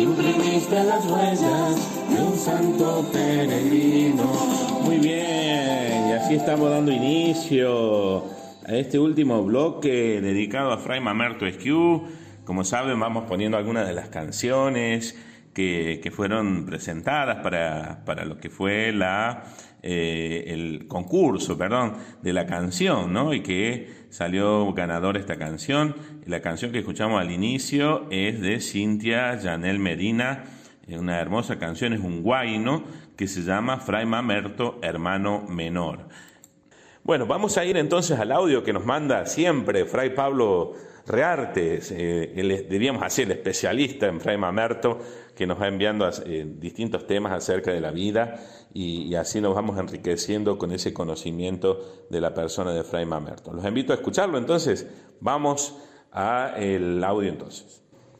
imprimiste las huellas de un santo peregrino. Muy bien, y así estamos dando inicio a este último bloque dedicado a Fray Mamerto Esquiú. Como saben, vamos poniendo algunas de las canciones que fueron presentadas para lo que fue el concurso, de la canción, ¿no? Y que salió ganador esta canción. La canción que escuchamos al inicio es de Cintia Yanel Medina, una hermosa canción, es un huayno que se llama Fray Mamerto, hermano menor. Bueno, vamos a ir entonces al audio que nos manda siempre Fray Pablo Reartes. Él es, diríamos así, el especialista en Fray Mamerto, que nos va enviando distintos temas acerca de la vida y así nos vamos enriqueciendo con ese conocimiento de la persona de Fray Mamerto. Los invito a escucharlo, entonces vamos al audio entonces.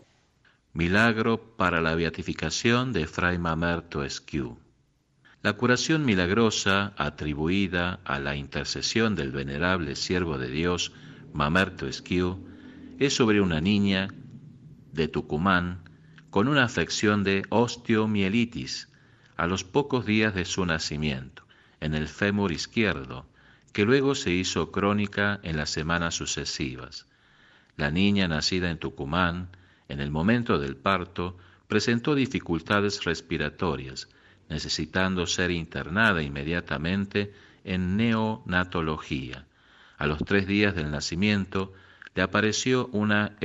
Milagro para la beatificación de Fray Mamerto Esquiú. La curación milagrosa atribuida a la intercesión del venerable siervo de Dios, Mamerto Esquiú, es sobre una niña de Tucumán con una afección de osteomielitis a los pocos días de su nacimiento, en el fémur izquierdo, que luego se hizo crónica en las semanas sucesivas. La niña, nacida en Tucumán, en el momento del parto, presentó dificultades respiratorias, necesitando ser internada inmediatamente en neonatología. A los 3 días del nacimiento le apareció una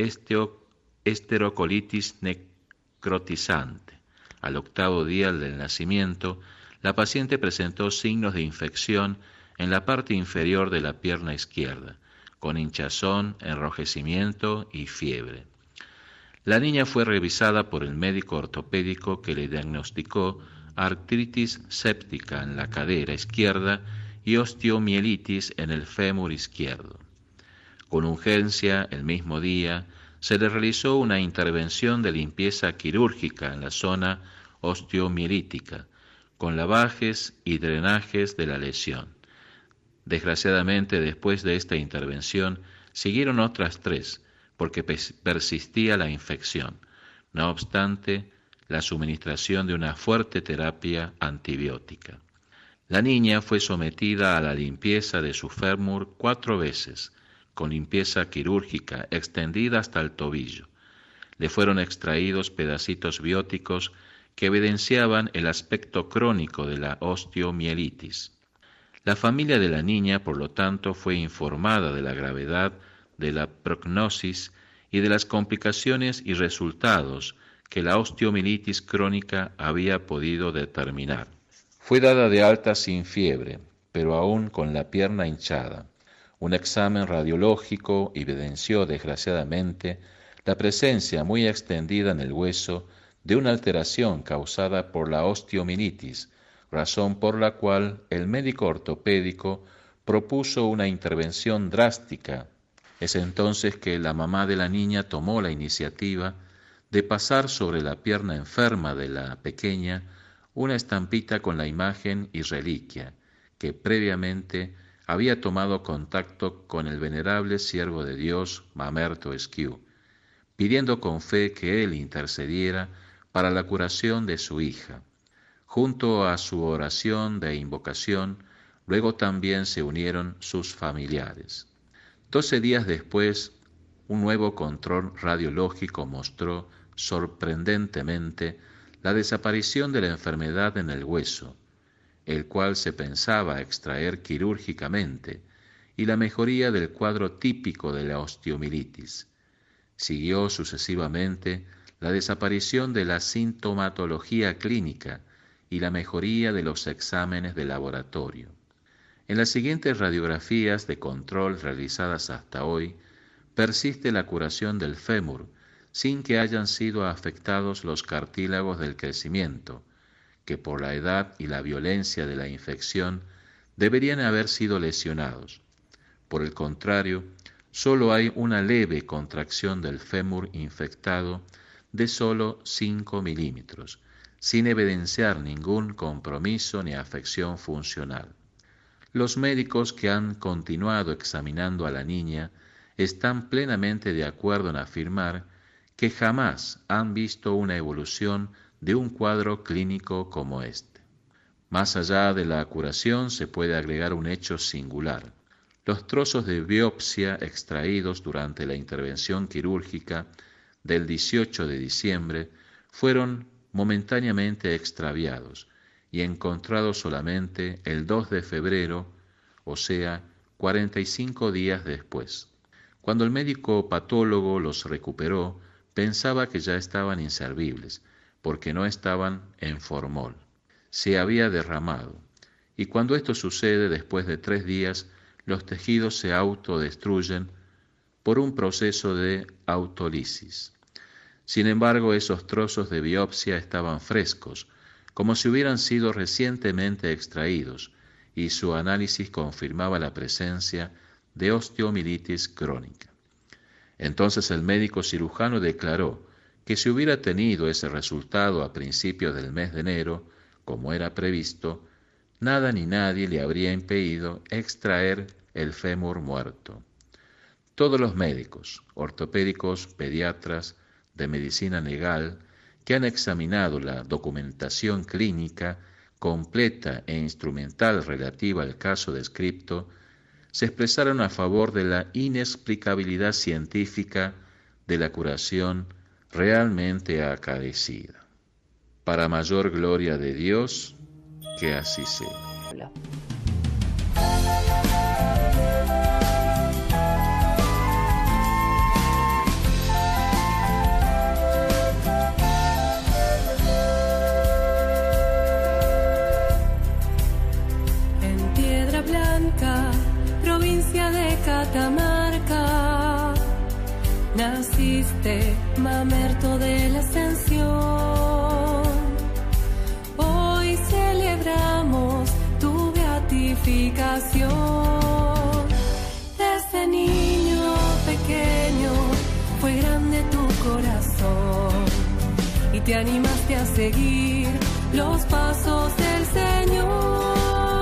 esterocolitis necrotizante. Al 8º día del nacimiento, la paciente presentó signos de infección en la parte inferior de la pierna izquierda, con hinchazón, enrojecimiento y fiebre. La niña fue revisada por el médico ortopédico que le diagnosticó artritis séptica en la cadera izquierda y osteomielitis en el fémur izquierdo. Con urgencia, el mismo día, se le realizó una intervención de limpieza quirúrgica en la zona osteomielítica, con lavajes y drenajes de la lesión. Desgraciadamente, después de esta intervención, siguieron otras 3, porque persistía la infección. No obstante, la suministración de una fuerte terapia antibiótica. La niña fue sometida a la limpieza de su fémur 4 veces, con limpieza quirúrgica extendida hasta el tobillo. Le fueron extraídos pedacitos bióticos que evidenciaban el aspecto crónico de la osteomielitis. La familia de la niña, por lo tanto, fue informada de la gravedad de la prognosis y de las complicaciones y resultados que la osteomielitis crónica había podido determinar. Fue dada de alta sin fiebre, pero aún con la pierna hinchada. Un examen radiológico evidenció, desgraciadamente, la presencia muy extendida en el hueso de una alteración causada por la osteomielitis, razón por la cual el médico ortopédico propuso una intervención drástica. Es entonces que la mamá de la niña tomó la iniciativa de pasar sobre la pierna enferma de la pequeña una estampita con la imagen y reliquia, que previamente había tomado contacto con el venerable siervo de Dios, Mamerto Esquiú, pidiendo con fe que él intercediera para la curación de su hija. Junto a su oración de invocación, luego también se unieron sus familiares. 12 días después, un nuevo control radiológico mostró sorprendentemente la desaparición de la enfermedad en el hueso, el cual se pensaba extraer quirúrgicamente, y la mejoría del cuadro típico de la osteomielitis. Siguió sucesivamente la desaparición de la sintomatología clínica y la mejoría de los exámenes de laboratorio. En las siguientes radiografías de control realizadas hasta hoy, persiste la curación del fémur, sin que hayan sido afectados los cartílagos del crecimiento, que por la edad y la violencia de la infección deberían haber sido lesionados. Por el contrario, solo hay una leve contracción del fémur infectado de solo 5 milímetros, sin evidenciar ningún compromiso ni afección funcional. Los médicos que han continuado examinando a la niña están plenamente de acuerdo en afirmar que jamás han visto una evolución de un cuadro clínico como este. Más allá de la curación se puede agregar un hecho singular. Los trozos de biopsia extraídos durante la intervención quirúrgica del 18 de diciembre fueron momentáneamente extraviados y encontrados solamente el 2 de febrero, o sea, 45 días después. Cuando el médico patólogo los recuperó, pensaba que ya estaban inservibles, porque no estaban en formol. Se había derramado, y cuando esto sucede después de 3 días, los tejidos se autodestruyen por un proceso de autolisis. Sin embargo, esos trozos de biopsia estaban frescos, como si hubieran sido recientemente extraídos, y su análisis confirmaba la presencia de osteomielitis crónica. Entonces el médico cirujano declaró que si hubiera tenido ese resultado a principios del mes de enero, como era previsto, nada ni nadie le habría impedido extraer el fémur muerto. Todos los médicos, ortopédicos, pediatras, de medicina legal, que han examinado la documentación clínica completa e instrumental relativa al caso descripto, se expresaron a favor de la inexplicabilidad científica de la curación realmente acaecida. Para mayor gloria de Dios, que así sea. En Piedra Blanca, provincia de Catamarca, naciste, mamerto de la Ascensión. Hoy celebramos tu beatificación. Desde niño pequeño fue grande tu corazón y te animaste a seguir los pasos del Señor.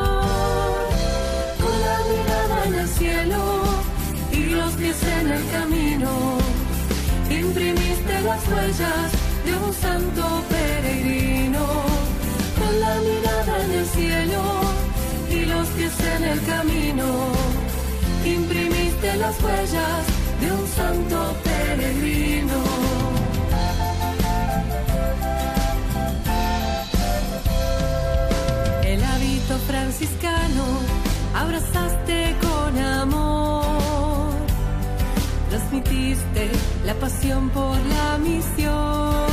Con la mirada en el cielo y los pies en el camino, imprimiste las huellas de un santo peregrino. Con la mirada en el cielo y los pies en el camino, imprimiste las huellas de un santo peregrino. El hábito franciscano abrazaste con amor, transmitiste la pasión por la misión.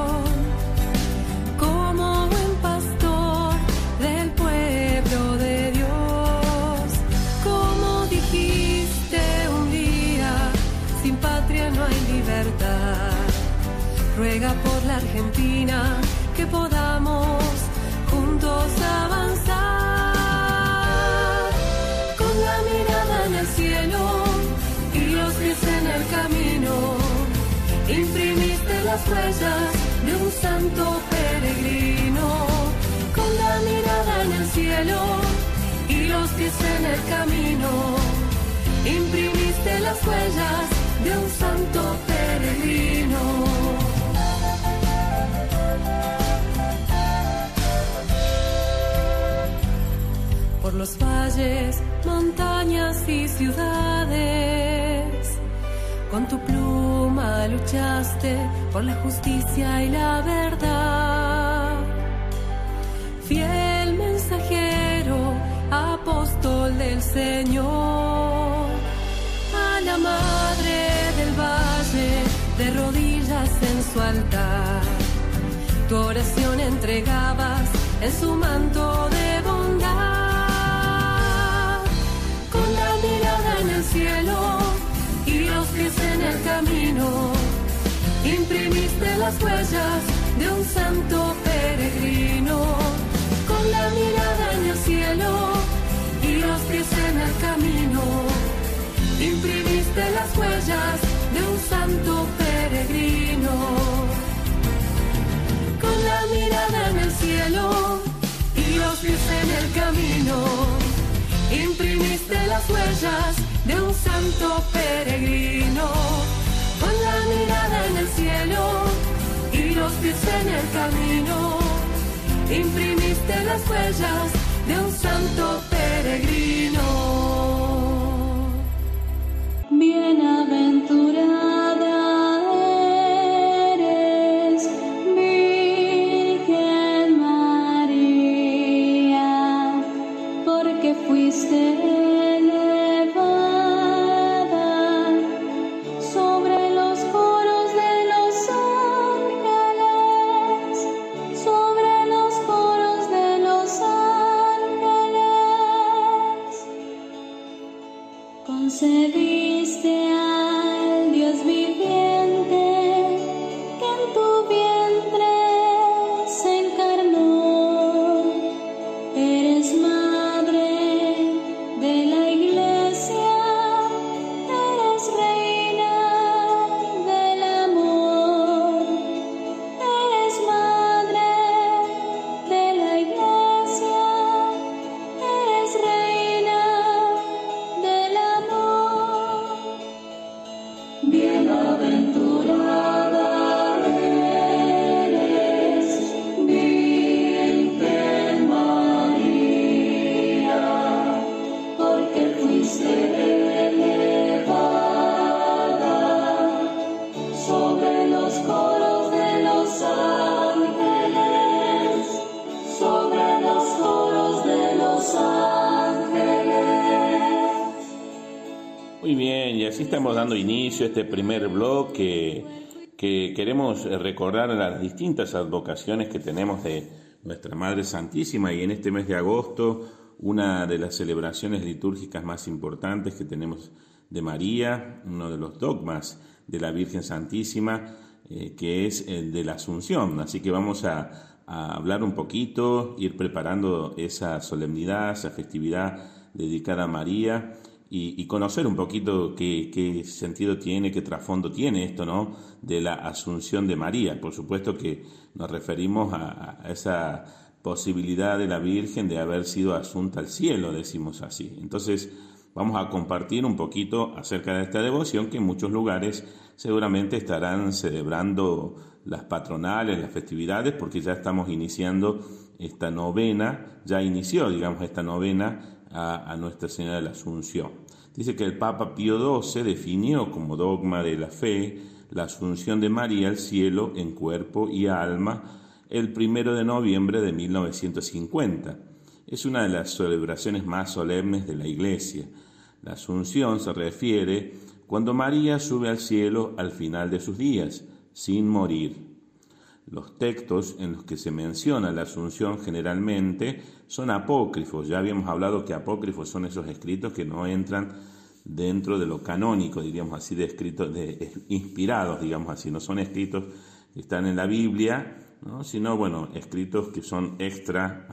Como buen pastor del pueblo de Dios, como dijiste un día, sin patria no hay libertad. Ruega por la Argentina que podamos juntos avanzar. Con la mirada en el cielo y los pies en el camino, imprimiste las huellas de un santo peregrino. Con la mirada en el cielo y los pies en el camino, imprimiste las huellas de un santo peregrino. Por los valles, montañas y ciudades, con tu pluma luchaste por la justicia y la verdad. Fiel mensajero, apóstol del Señor, a la madre del valle, de rodillas en su altar, tu oración entregabas en su manto de bondad. Con la mirada en el cielo y los pies en el camino, imprimiste las huellas de un santo peregrino. Con la mirada en el cielo y los pies en el camino, imprimiste las huellas de un santo peregrino. Con la mirada en el cielo y los pies en el camino, imprimiste las huellas de un santo peregrino. con la mirada en el cielo y los pies en el camino. Imprimiste las huellas de un santo peregrino. Bienaventurada eres, Virgen María, porque fuiste elevada sobre los coros de los ángeles, sobre los coros de los ángeles. Concediste al Dios viviente que en tu vientre se encarnó. Eres madre de la Iglesia, eres reina del amor. Eres madre de la Iglesia, eres reina del amor. Bienaventurada eres, Virgen María, porque fuiste elevada sobre los coros de los ángeles, sobre los coros de los ángeles. Muy bien, y así estamos dando inicio a este primer bloque que queremos recordar las distintas advocaciones que tenemos de nuestra Madre Santísima, y en este mes de agosto una de las celebraciones litúrgicas más importantes que tenemos de María, uno de los dogmas de la Virgen Santísima, que es el de la Asunción. Así que vamos a hablar un poquito, ir preparando esa solemnidad, esa festividad dedicada a María, y conocer un poquito qué sentido tiene, qué trasfondo tiene esto, ¿no?, de la Asunción de María. Por supuesto que nos referimos a esa posibilidad de la Virgen de haber sido asunta al cielo, decimos así. Entonces vamos a compartir un poquito acerca de esta devoción, que en muchos lugares seguramente estarán celebrando las patronales, las festividades, porque ya estamos iniciando esta novena, ya inició, digamos, esta novena a Nuestra Señora de la Asunción. Dice que el Papa Pío XII definió como dogma de la fe la Asunción de María al cielo en cuerpo y alma el 1 de noviembre de 1950. Es una de las celebraciones más solemnes de la Iglesia. La Asunción se refiere cuando María sube al cielo al final de sus días, sin morir. Los textos en los que se menciona la Asunción generalmente son apócrifos. Ya habíamos hablado que apócrifos son esos escritos que no entran dentro de lo canónico, diríamos así, de escritos inspirados, digamos así. No son escritos que están en la Biblia, ¿no?, sino, bueno, escritos que son extra,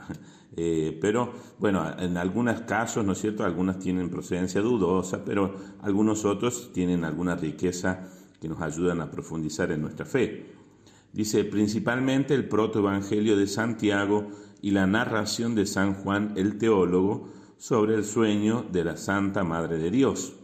pero, bueno, en algunos casos, ¿no es cierto?, algunos tienen procedencia dudosa, pero algunos otros tienen alguna riqueza que nos ayudan a profundizar en nuestra fe. Dice, principalmente el protoevangelio de Santiago y la narración de San Juan el Teólogo sobre el sueño de la Santa Madre de Dios.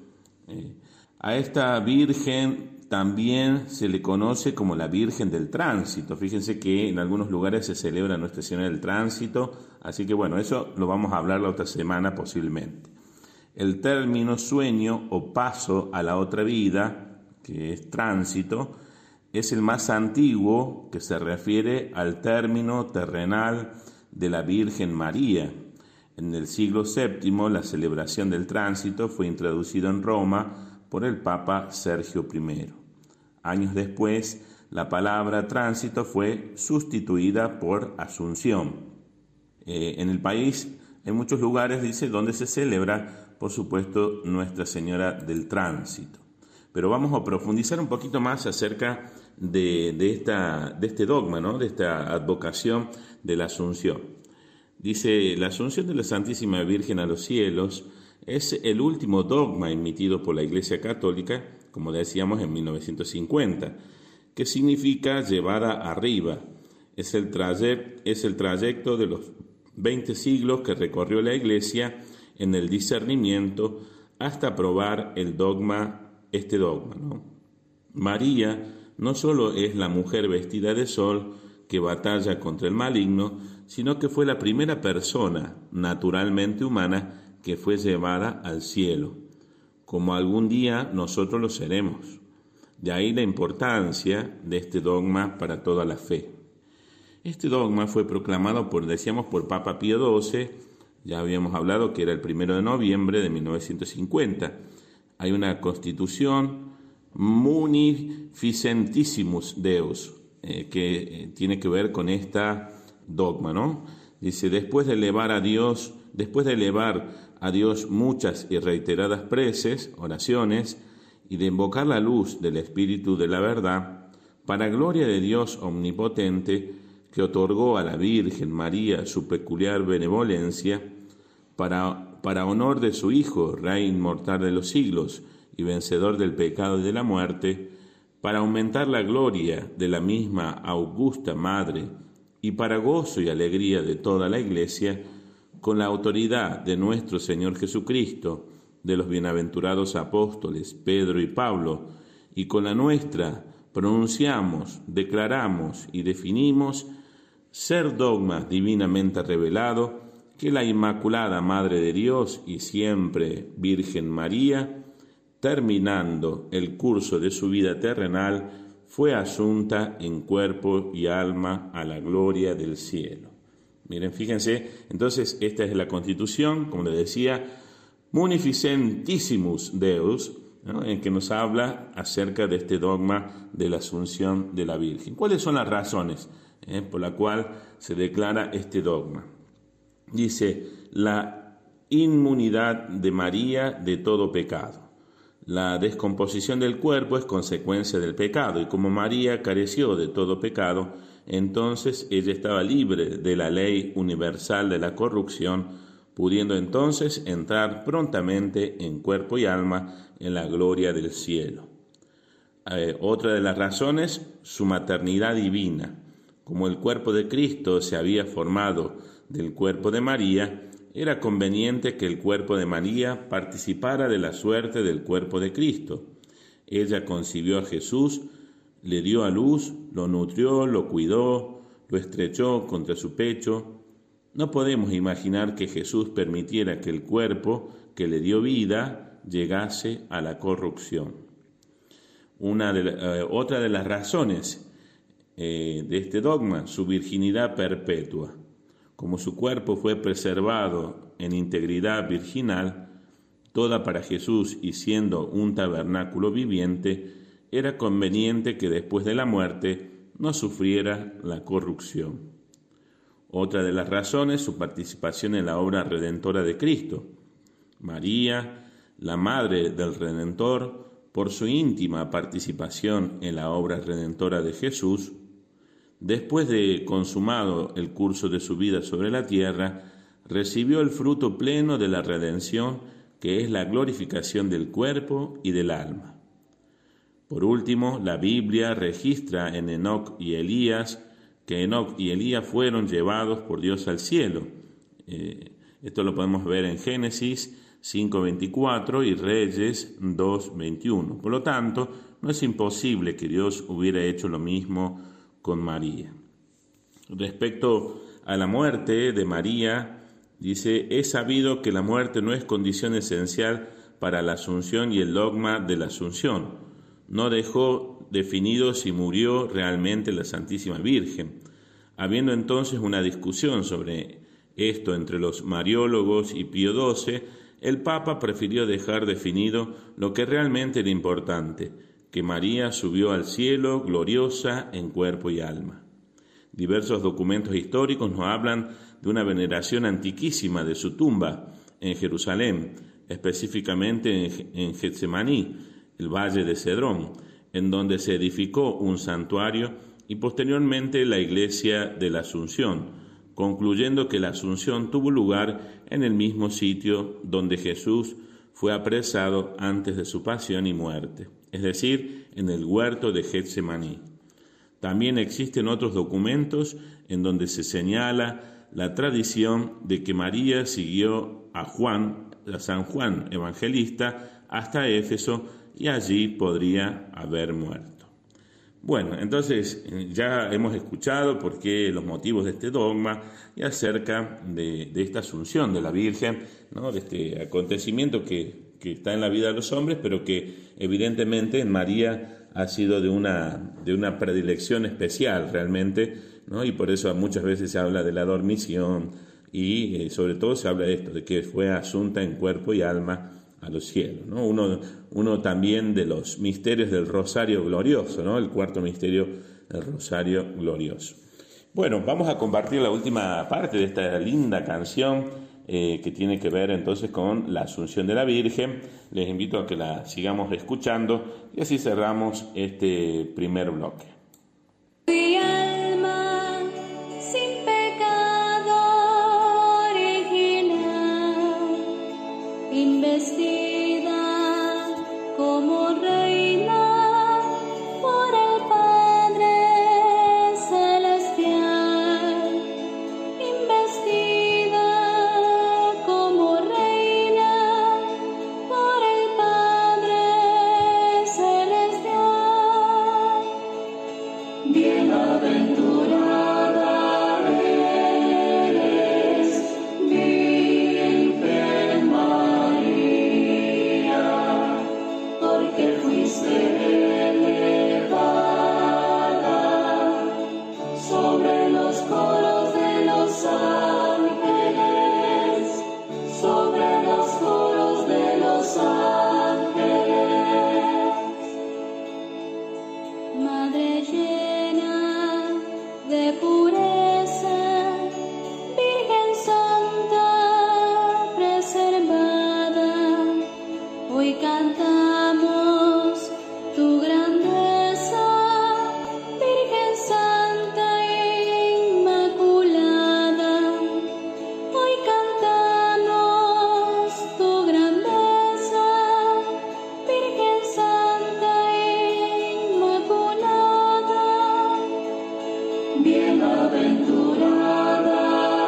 A esta Virgen también se le conoce como la Virgen del Tránsito. Fíjense que en algunos lugares se celebra Nuestra Señora del Tránsito, así que bueno, eso lo vamos a hablar la otra semana posiblemente. El término sueño o paso a la otra vida, que es tránsito, es el más antiguo que se refiere al término terrenal de la Virgen María. En el siglo VII, la celebración del tránsito fue introducida en Roma por el Papa Sergio I. Años después, la palabra tránsito fue sustituida por Asunción. En el país, en muchos lugares, dice, donde se celebra, por supuesto, Nuestra Señora del Tránsito. Pero vamos a profundizar un poquito más acerca de este dogma, ¿no?, de esta advocación de la Asunción. Dice, la Asunción de la Santísima Virgen a los cielos es el último dogma emitido por la Iglesia Católica, como decíamos, en 1950, que significa llevada arriba. Es el trayecto de los 20 siglos que recorrió la Iglesia en el discernimiento hasta aprobar este dogma, ¿no? María no solo es la mujer vestida de sol que batalla contra el maligno, sino que fue la primera persona naturalmente humana que fue llevada al cielo, como algún día nosotros lo seremos. De ahí la importancia de este dogma para toda la fe. Este dogma fue proclamado por Papa Pío XII, ya habíamos hablado que era el 1 de noviembre de 1950. Hay una constitución Munificentissimus Deus, que tiene que ver con esta dogma, ¿no? Dice, después de elevar a Dios muchas y reiteradas preces, oraciones, y de invocar la luz del Espíritu de la verdad, para gloria de Dios omnipotente, que otorgó a la Virgen María su peculiar benevolencia, para honor de su Hijo, Rey inmortal de los siglos y vencedor del pecado y de la muerte, para aumentar la gloria de la misma augusta Madre y para gozo y alegría de toda la Iglesia, con la autoridad de nuestro Señor Jesucristo, de los bienaventurados apóstoles Pedro y Pablo, y con la nuestra pronunciamos, declaramos y definimos ser dogma divinamente revelado que la Inmaculada Madre de Dios y siempre Virgen María, terminando el curso de su vida terrenal, fue asunta en cuerpo y alma a la gloria del cielo. Miren, fíjense, entonces esta es la Constitución, como les decía, Munificentissimus Deus, ¿no?, en que nos habla acerca de este dogma de la Asunción de la Virgen. ¿Cuáles son las razones por la cual se declara este dogma? Dice, la inmunidad de María de todo pecado. La descomposición del cuerpo es consecuencia del pecado, y como María careció de todo pecado, entonces ella estaba libre de la ley universal de la corrupción, pudiendo entonces entrar prontamente en cuerpo y alma en la gloria del cielo. Otra de las razones, su maternidad divina. Como el cuerpo de Cristo se había formado del cuerpo de María, era conveniente que el cuerpo de María participara de la suerte del cuerpo de Cristo. Ella concibió a Jesús, le dio a luz, lo nutrió, lo cuidó, lo estrechó contra su pecho. No podemos imaginar que Jesús permitiera que el cuerpo que le dio vida llegase a la corrupción. Otra de las razones de este dogma, su virginidad perpetua. Como su cuerpo fue preservado en integridad virginal, toda para Jesús y siendo un tabernáculo viviente, era conveniente que después de la muerte no sufriera la corrupción. Otra de las razones, su participación en la obra redentora de Cristo. María, la Madre del Redentor, por su íntima participación en la obra redentora de Jesús, después de consumado el curso de su vida sobre la tierra, recibió el fruto pleno de la redención, que es la glorificación del cuerpo y del alma. Por último, la Biblia registra en Enoc y Elías que Enoc y Elías fueron llevados por Dios al cielo. Esto lo podemos ver en Génesis 5:24 y Reyes 2:21. Por lo tanto, no es imposible que Dios hubiera hecho lo mismo con María. Respecto a la muerte de María, dice, es sabido que la muerte no es condición esencial para la Asunción y el dogma de la Asunción. No dejó definido si murió realmente la Santísima Virgen. Habiendo entonces una discusión sobre esto entre los mariólogos y Pío XII, el Papa prefirió dejar definido lo que realmente era importante, que María subió al cielo gloriosa en cuerpo y alma. Diversos documentos históricos nos hablan de una veneración antiquísima de su tumba en Jerusalén, específicamente en Getsemaní, el valle de Cedrón, en donde se edificó un santuario y posteriormente la iglesia de la Asunción, concluyendo que la Asunción tuvo lugar en el mismo sitio donde Jesús fue apresado antes de su pasión y muerte, es decir, en el huerto de Getsemaní. También existen otros documentos en donde se señala la tradición de que María siguió a San Juan Evangelista hasta Éfeso y allí podría haber muerto. Bueno, entonces ya hemos escuchado por qué los motivos de este dogma y acerca de esta asunción de la Virgen, ¿no? De este acontecimiento que está en la vida de los hombres, pero que evidentemente en María ha sido de una predilección especial realmente, ¿no? Y por eso muchas veces se habla de la dormición y sobre todo se habla de esto, de que fue asunta en cuerpo y alma a los cielos, ¿no? Uno también de los misterios del Rosario Glorioso, ¿no? El cuarto misterio del Rosario Glorioso. Bueno, vamos a compartir la última parte de esta linda canción que tiene que ver entonces con la Asunción de la Virgen. Les invito a que la sigamos escuchando y así cerramos este primer bloque. Mi alma sin pecado original, investida como reina por el Padre Celestial, investida como reina por el Padre Celestial. Bienaventurada eres, Virgen María, porque fuiste elevada sobre los coros de los ángeles, sobre los coros de los ángeles. Madre llena de pureza, Virgen Santa preservada, hoy cantamos tu grandeza, Virgen Santa Inmaculada, hoy cantamos tu grandeza, Virgen Santa Inmaculada. Bienaventurada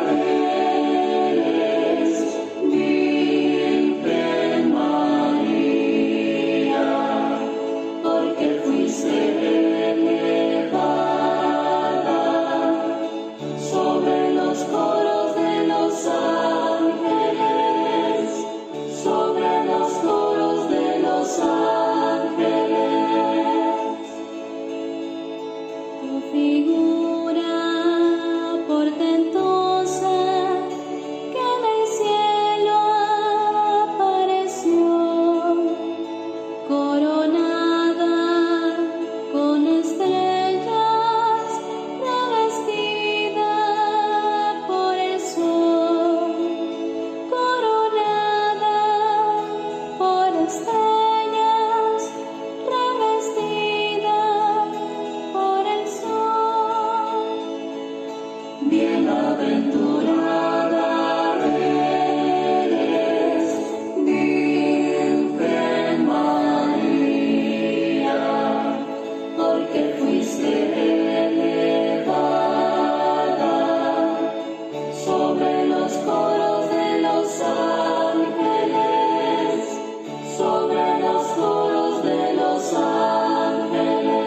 eres, Virgen María, porque fuiste elevada sobre los coros de los ángeles, sobre los coros de los ángeles. Tu figura portentosa que del cielo apareció, coronada con estrellas, revestida por el sol, coronada por estrellas, revestida por el sol. Bienaventurada eres, Virgen María, porque fuiste elevada sobre los coros de los ángeles, sobre los coros de los ángeles.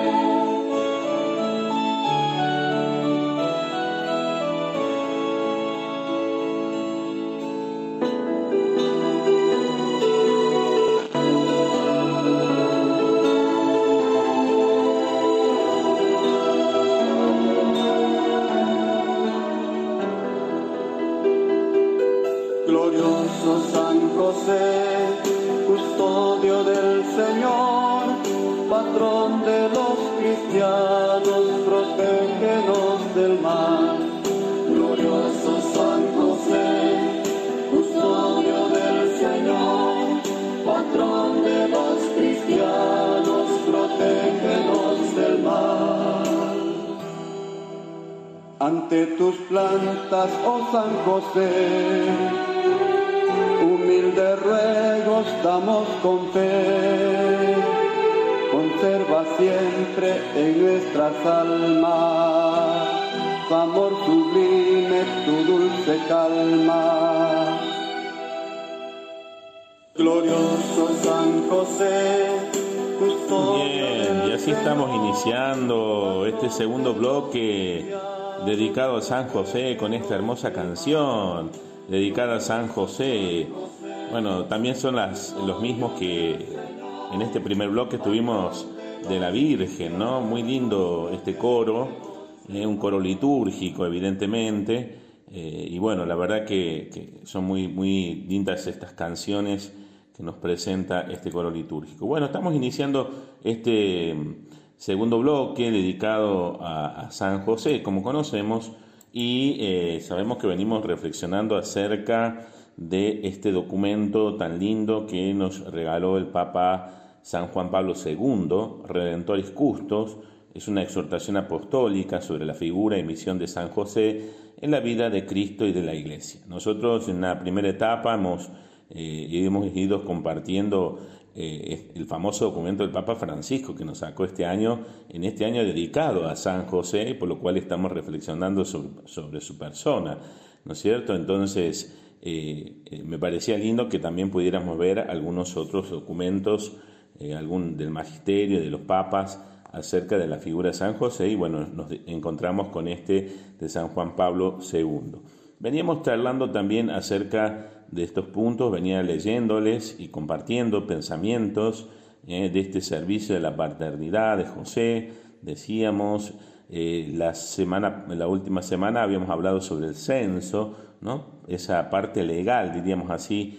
Glorioso San José, custodio del Señor, patrón de los cristianos, protégenos del mal. Glorioso San José, custodio del Señor, patrón de los cristianos, protégenos del mal. Ante tus plantas, oh San José, humilde ruegos damos con fe. Conserva siempre en nuestras almas tu amor sublime, tu dulce calma. glorioso San José, Bien, y así estamos iniciando este segundo bloque dedicado a San José con esta hermosa canción dedicada a San José. Bueno, también son los mismos que en este primer bloque tuvimos de la Virgen, ¿no? Muy lindo este coro, un coro litúrgico evidentemente, y bueno, la verdad que son muy, muy lindas estas canciones que nos presenta este coro litúrgico. Bueno, estamos iniciando este segundo bloque dedicado a San José, como conocemos, y sabemos que venimos reflexionando acerca de este documento tan lindo que nos regaló el Papa San Juan Pablo II, Redentoris Custos. Es una exhortación apostólica sobre la figura y misión de San José en la vida de Cristo y de la Iglesia. Nosotros en la primera etapa hemos ido compartiendo el famoso documento del Papa Francisco que nos sacó en este año dedicado a San José, por lo cual estamos reflexionando sobre su persona, ¿no es cierto? Entonces me parecía lindo que también pudiéramos ver algunos otros documentos, algún del magisterio, de los papas, acerca de la figura de San José, y bueno, nos encontramos con este de San Juan Pablo II. Veníamos charlando también acerca de estos puntos, venía leyéndoles y compartiendo pensamientos de este servicio de la paternidad de José. Decíamos, la última semana habíamos hablado sobre el censo, ¿no? Esa parte legal, diríamos así,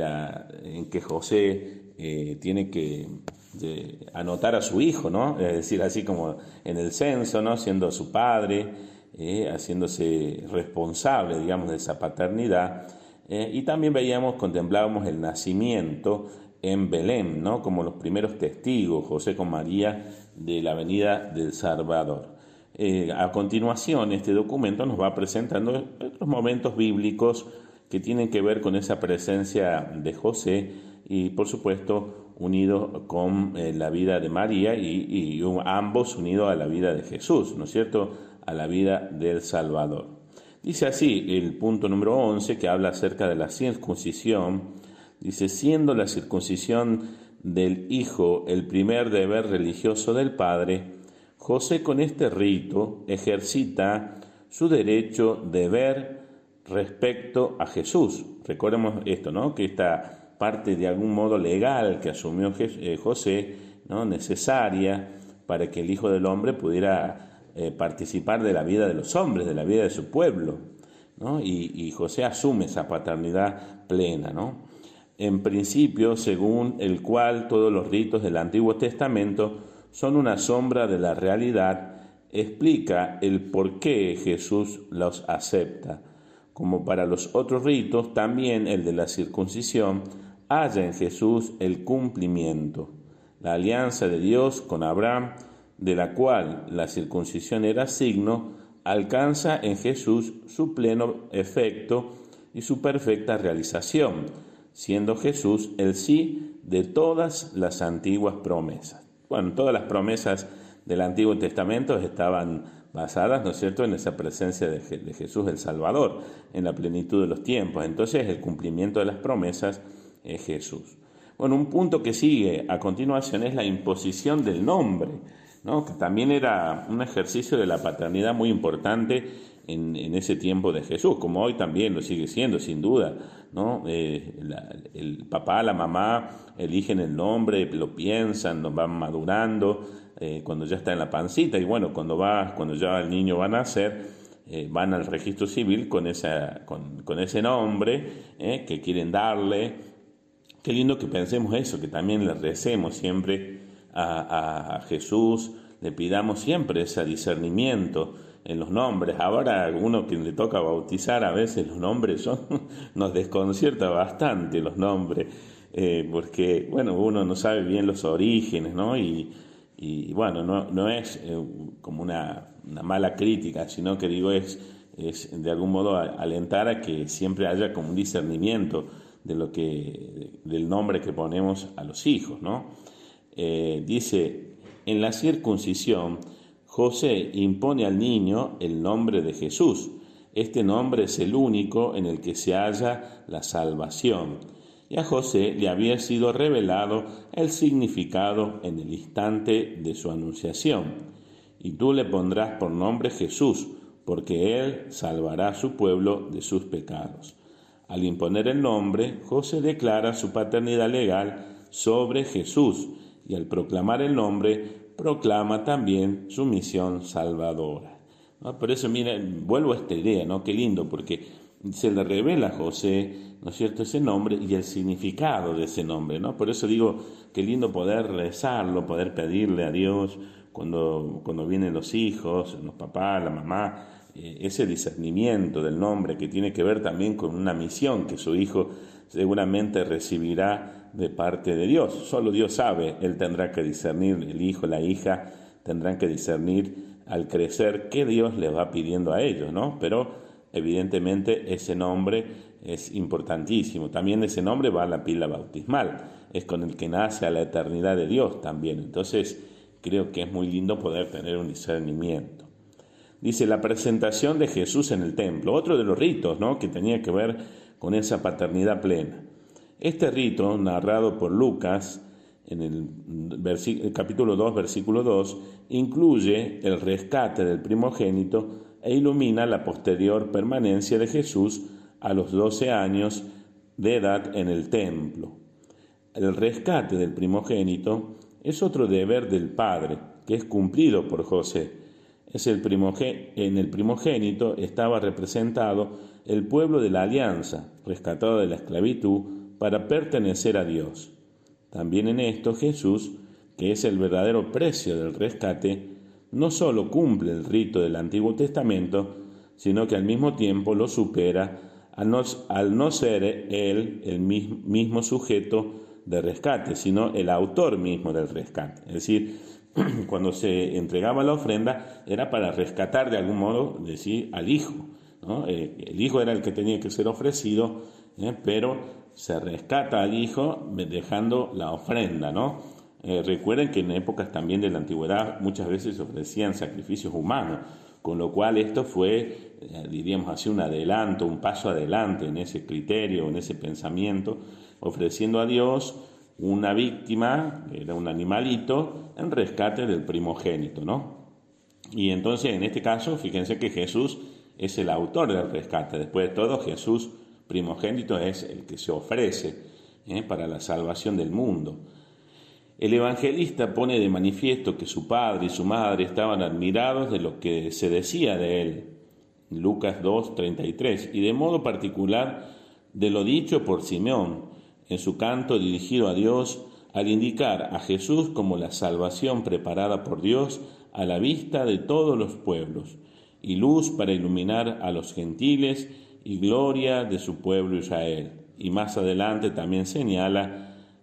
en que José tiene que anotar a su hijo, ¿no? Es decir, así como en el censo, ¿no? Siendo su padre, haciéndose responsable, digamos, de esa paternidad. Y también contemplábamos el nacimiento en Belén, ¿no? Como los primeros testigos, José con María, de la venida del Salvador. A continuación, este documento nos va presentando otros momentos bíblicos que tienen que ver con esa presencia de José y, por supuesto, unido con la vida de María y ambos unidos a la vida de Jesús, ¿no es cierto?, a la vida del Salvador. Dice así el punto número 11, que habla acerca de la circuncisión. Dice, siendo la circuncisión del hijo el primer deber religioso del padre, José con este rito ejercita su deber respecto a Jesús. Recordemos esto, ¿no? Que esta parte de algún modo legal que asumió José, ¿no? Necesaria para que el Hijo del Hombre pudiera participar de la vida de los hombres, de la vida de su pueblo, ¿no? Y José asume esa paternidad plena, ¿no? En principio, según el cual todos los ritos del Antiguo Testamento son una sombra de la realidad, explica el por qué Jesús los acepta. Como para los otros ritos, también el de la circuncisión halla en Jesús el cumplimiento. La alianza de Dios con Abraham, de la cual la circuncisión era signo, alcanza en Jesús su pleno efecto y su perfecta realización, siendo Jesús el sí de todas las antiguas promesas. Bueno, todas las promesas del Antiguo Testamento estaban basadas, ¿no es cierto?, en esa presencia de Jesús el Salvador, en la plenitud de los tiempos. Entonces, el cumplimiento de las promesas es Jesús. Bueno, un punto que sigue a continuación es la imposición del nombre, ¿no? Que también era un ejercicio de la paternidad muy importante en ese tiempo de Jesús, como hoy también lo sigue siendo, sin duda, ¿no? El papá, la mamá eligen el nombre, lo piensan, lo van madurando cuando ya está en la pancita, y bueno, cuando ya el niño va a nacer, van al registro civil con ese nombre que quieren darle. Qué lindo que pensemos eso, que también le recemos siempre a Jesús, le pidamos siempre ese discernimiento en los nombres. Ahora a uno que le toca bautizar, a veces los nombres nos desconcierta bastante los nombres, porque bueno, uno no sabe bien los orígenes, ¿no? Y bueno, no es como una mala crítica, sino que digo es de algún modo alentar a que siempre haya como un discernimiento del nombre que ponemos a los hijos, ¿no? Dice, en la circuncisión, José impone al niño el nombre de Jesús. Este nombre es el único en el que se halla la salvación. y a José le había sido revelado el significado en el instante de su anunciación. Y tú le pondrás por nombre Jesús, porque él salvará a su pueblo de sus pecados. Al imponer el nombre, José declara su paternidad legal sobre Jesús, y al proclamar el nombre, proclama también su misión salvadora. ¿No? Por eso, miren, vuelvo a esta idea, ¿no? Qué lindo, porque se le revela a José, ¿no es cierto?, ese nombre y el significado de ese nombre, ¿no? Por eso digo, qué lindo poder rezarlo, poder pedirle a Dios cuando vienen los hijos, los papás, la mamá, ese discernimiento del nombre que tiene que ver también con una misión que su hijo seguramente recibirá de parte de Dios. Solo Dios sabe, él tendrá que discernir, el hijo, la hija tendrán que discernir al crecer qué Dios les va pidiendo a ellos, ¿no? Pero evidentemente ese nombre es importantísimo. También ese nombre va a la pila bautismal, es con el que nace a la eternidad de Dios también. Entonces creo que es muy lindo poder tener un discernimiento. Dice, la presentación de Jesús en el templo, otro de los ritos, ¿no?, que tenía que ver con esa paternidad plena. Este rito, narrado por Lucas en el capítulo 2, versículo 2, incluye el rescate del primogénito e ilumina la posterior permanencia de Jesús a los 12 años de edad en el templo. El rescate del primogénito es otro deber del Padre, que es cumplido por José. En el primogénito estaba representado el pueblo de la alianza, rescatado de la esclavitud para pertenecer a Dios. También en esto Jesús, que es el verdadero precio del rescate, no solo cumple el rito del Antiguo Testamento, sino que al mismo tiempo lo supera al no ser él el mismo sujeto de rescate, sino el autor mismo del rescate. Es decir, cuando se entregaba la ofrenda era para rescatar de algún modo, decir, al hijo, ¿no? El hijo era el que tenía que ser ofrecido, pero se rescata al hijo dejando la ofrenda, ¿no? Recuerden que en épocas también de la antigüedad muchas veces se ofrecían sacrificios humanos, con lo cual esto fue, diríamos así, un adelanto, un paso adelante en ese criterio, en ese pensamiento, ofreciendo a Dios una víctima, que era un animalito, en rescate del primogénito, ¿no? Y entonces, en este caso, fíjense que Jesús es el autor del rescate. Después de todo, Jesús primogénito es el que se ofrece para la salvación del mundo. El evangelista pone de manifiesto que su padre y su madre estaban admirados de lo que se decía de él, Lucas 2:33, y de modo particular de lo dicho por Simeón en su canto dirigido a Dios, al indicar a Jesús como la salvación preparada por Dios a la vista de todos los pueblos, y luz para iluminar a los gentiles y gloria de su pueblo Israel. Y más adelante también señal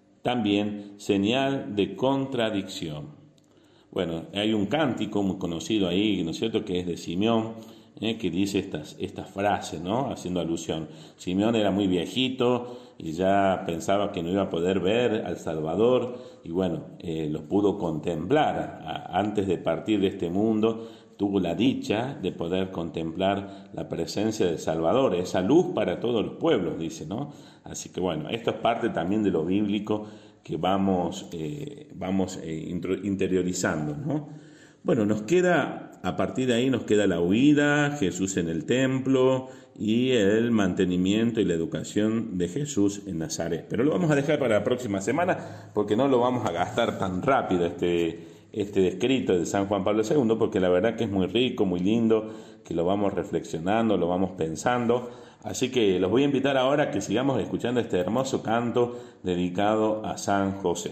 de contradicción. Bueno, hay un cántico muy conocido ahí, ¿no es cierto?, que es de Simeón, que dice estas frases, ¿no?, haciendo alusión. Simeón era muy viejito y ya pensaba que no iba a poder ver al Salvador, y bueno, lo pudo contemplar. Antes de partir de este mundo, tuvo la dicha de poder contemplar la presencia del Salvador, esa luz para todos los pueblos, dice, ¿no? Así que bueno, esto es parte también de lo bíblico que vamos interiorizando, ¿no? Bueno, a partir de ahí nos queda la huida, Jesús en el templo y el mantenimiento y la educación de Jesús en Nazaret. Pero lo vamos a dejar para la próxima semana porque no lo vamos a gastar tan rápido este escrito de San Juan Pablo II, porque la verdad que es muy rico, muy lindo, que lo vamos reflexionando, lo vamos pensando. Así que los voy a invitar ahora a que sigamos escuchando este hermoso canto dedicado a San José.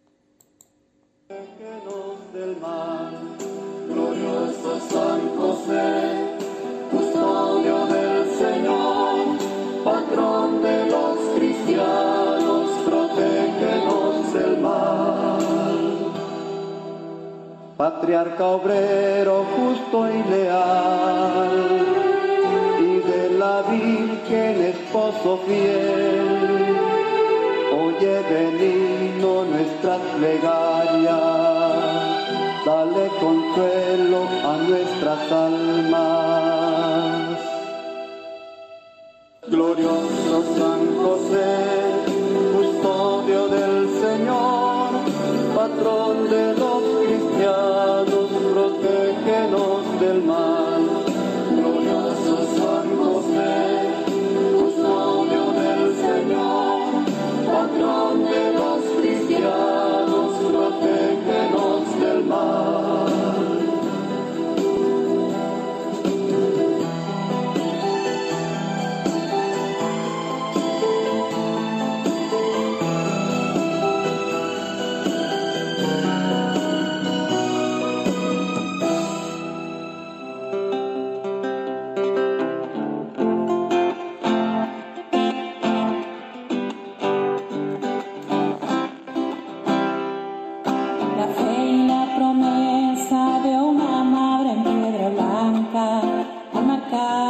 Glorioso San José, custodio del Señor, patrón de los cristianos, protégenos del mal. Patriarca obrero, justo y leal, y de la Virgen esposo fiel, oye benigno nuestras plegarias, dale consuelo a nuestras almas. Glorioso San José, acá.